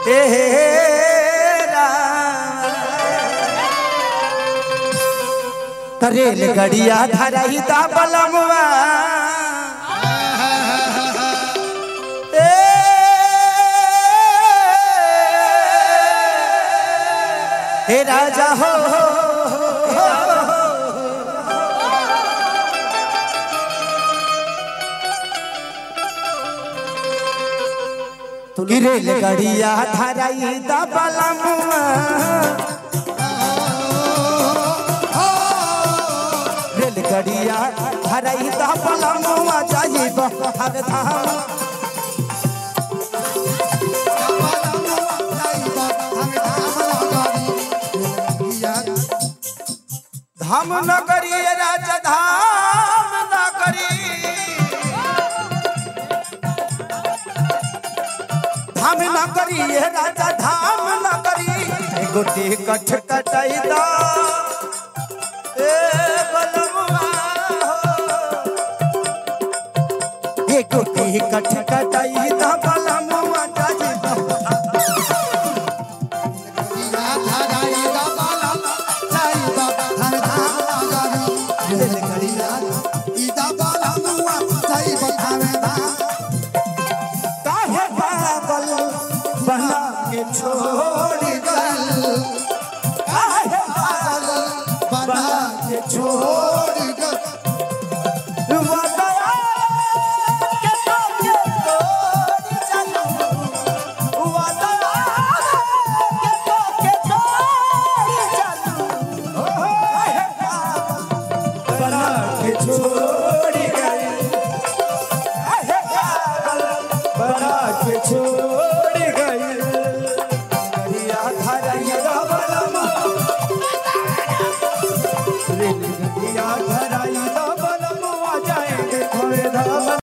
rail गड़िया धरही दा बलमवा हे राजा हो रेल गड़िया धरही दा बलमवा गड़िया हरई दा बलमवा जाइब हर धाम धाम न करिए राजा धाम न करी धाम न करिए राजा धाम न करी गोटी कठ कटाई दा गोटी कठ कटाई दा बलमवा जाइब काहे पागल बना के छोड़ गल काहे पागल बना के छोड़ गल छोड़ गई